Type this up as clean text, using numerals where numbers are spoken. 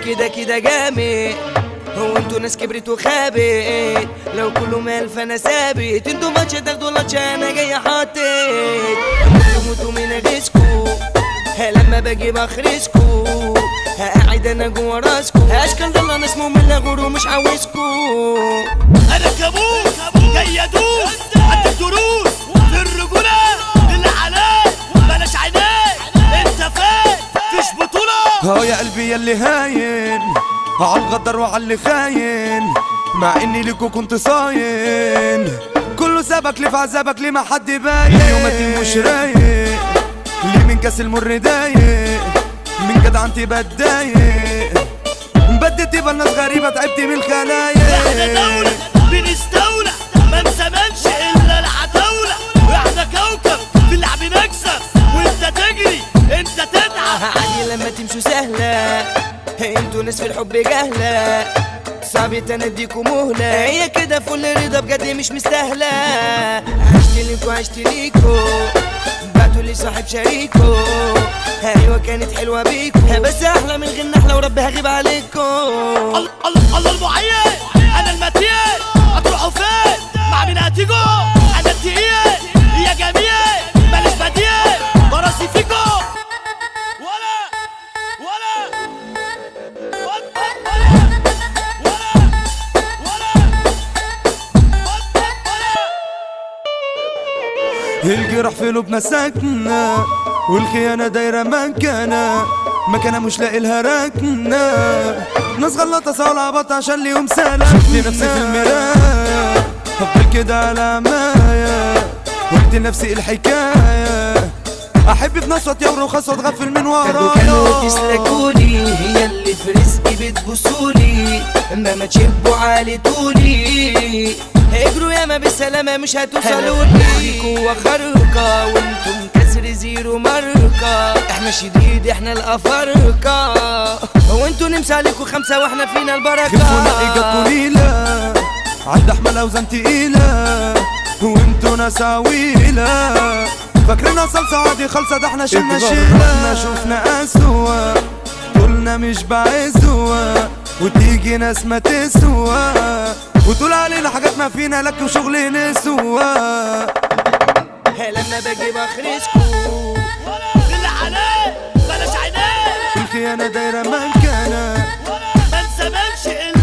كده كده جامد. هو انتوا ناس كبرت وخابت، لو كله مال فانا ثابت. انتوا ماتش تاخدوا لاتش انا جاي حاطط. تموتوا من غيظكوا لما باجي بخرسكوا، قاعد انا جوا راسكوا. اشكال ضل انا اسمه من غور ومش عاوزكوا. انا كابوس جاي ادوس اديك دروس في الرجوله اللي عليك بلاش عينيك. انت فين فيش بطوله. يا قلبي ياللي هاين عالغدر وعاللي خاين، مع اني ليكو كنت صاين. كله سابك ليه في عذابك ليه ما حد باين. اليوم مش رايق ليه من كاس المر دايق، من جدع انت بتضايق. بديتي بالناس غريبة تعبت من الخلايق. احنا دولة بنستولى ما نسمنش الا العتاولة. احنا كوكب في اللعب نكسب وانت تجري انت تتعب. عادي لما تمشوا سهلة، انتوا ناس في الحب جهلة. صعب تنديكوا مهلة، هي كده فل رضا بجد مش مستاهلة. عشت ليكوا عشت ليكوا، بعتوا لي صاحب شريكو. ايوه كانت حلوة بيكو، بس احلى من غير نحلة ورب هغيب عليكو. الله المعين انا المتين. هتروحوا فين مع مين هتيجوا؟ انا التقيل يا جميل ماليش بديل براسي فيكو. ولا الجرح في قلوبنا ساكنة والخيانة دايرة مكانة مش لاقي لها ركنة. ناس غلطة سوا عبط عشان ليهم سلام. شفت نفسي في المراية هفضل كده على مايا، قلت لنفسي الحكاية احب في ناس واتيا ورخص واتغفل من ورايا. كانوا تسلكولي هي اللي في رزقي بتبصولي، اما ما تشبوا عالي طولي. اجروا ياما بالسلامة مش هتوصلولي. قوة خارقة وانتم كسر زيرو ماركة. احنا شديد احنا الافارقة، وانتوا نمسى عليكوا خمسة واحنا فينا البركة. خفونا ايجاد قليلة عد احمل اوزان تقيلة، وانتوا ناس عويلة فاكرينها صلصة عادي خالصة. ده احنا شلنا شيلة شوفنا اسوا قلنا مش بعزوا، وتيجي ناس ما تسوى وتقول علينا حاجات ما فينا لك وشغل نسوا. لما باجي بخرسكوا اللي عليه بلاش عينيه. الخيانة دايرة مكانة ما نسمنش الا